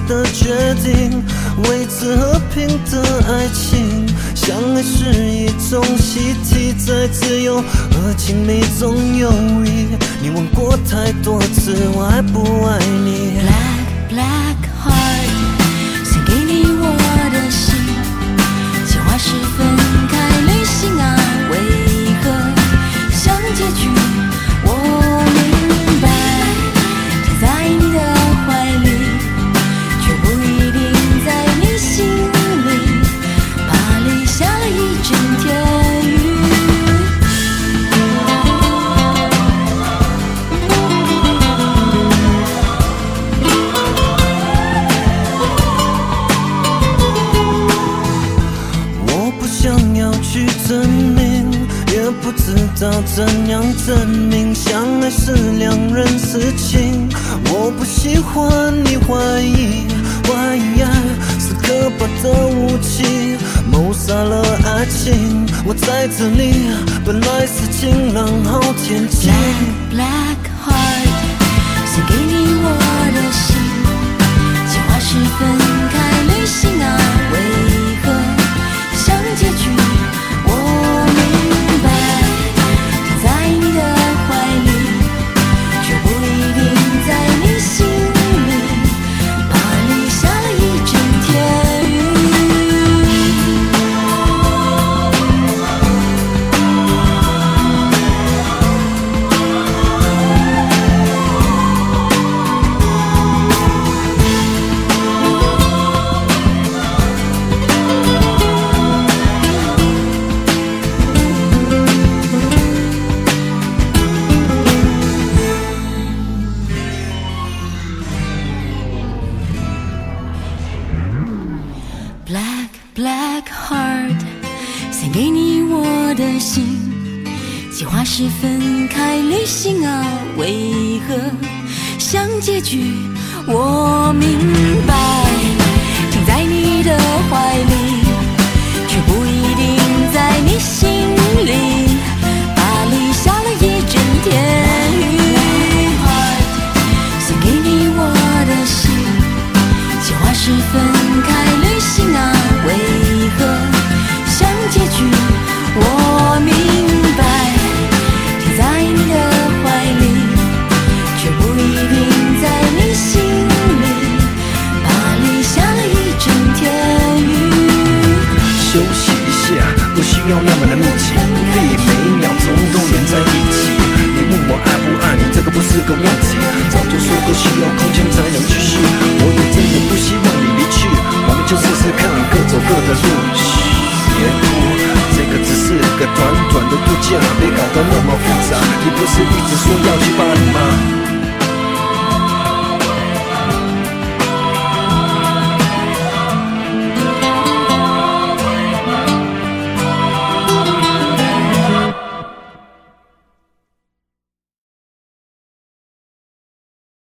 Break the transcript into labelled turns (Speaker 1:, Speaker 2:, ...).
Speaker 1: 的决定，维持和平的爱情。相爱是一种习题，在自由和亲密中游移。你问过太多次，我爱不爱你
Speaker 2: ？Black black heart， 献给你我的心，计划是分开旅行啊，为何像结局？我明白，停在你的怀里，却不一定在你心里，怕里下了一整天雨。
Speaker 1: 我不想要去证明，也不知道怎样证明，相爱是两人事情。我不喜欢你怀疑，怀疑爱是可怕的武器，谋杀了爱情。我在这里，本来是晴朗好天气。
Speaker 2: Black black heart， 献给你我的心，计划是分开旅行啊，为何像结局？我明白，停在你的怀里，却不一定在你心里，怕里下了一整天雨。Black black heart， 献给你我的心，计划是分开旅行啊，为何像结局？我明白，停在你的怀里，却不一定在你心里，怕里下了一整天雨。献给你我的心，计划是分开旅行啊，为何像结局？我明白，停在你的怀里，却不一定在你心里，怕里下了一整天雨。
Speaker 3: 休息一下，不需要那么的密集，可以每一秒钟都连在一起。你问我爱不爱你，这个不是个问题，早就说过需要空间才能继续。我也真的不希望你离去，我们就试试看，各走各的路。嘘，别哭，这个只是个短短的度假，别搞得那么复杂。你不是一直说要去巴黎吗？